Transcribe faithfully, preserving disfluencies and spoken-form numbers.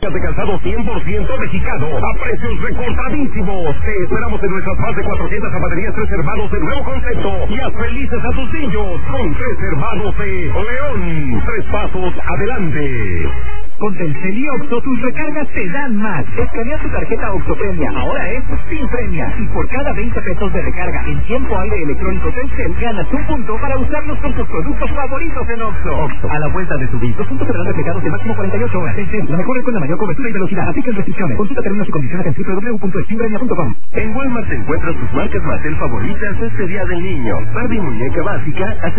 De calzado cien por ciento mexicano a precios recortadísimos. Te esperamos en nuestras más de cuatrocientas zapaterías Tres Hermanos de nuevo concepto y haz felices a tus niños con Tres Hermanos de León. Tres pasos adelante. Con Telcel y Oxxo, tus recargas te dan más. Escanea tu tarjeta Oxxo Premia, ahora es sin premia. Y por cada veinte pesos de recarga en tiempo aire electrónico Telcel, ganas un punto para usarlos con tus productos favoritos en Oxxo. Oxxo, a la vuelta de su vida. Los puntos serán reflejados en máximo cuarenta y ocho horas. Telcel, la mejor red con la mayor cobertura y velocidad. Aplican restricciones. Consulta términos y condiciones en doble u doble u doble u punto extimpremia punto com. En Walmart te encuentras tus marcas Mattel favoritas este Día del Niño. Barbie muñeca básica a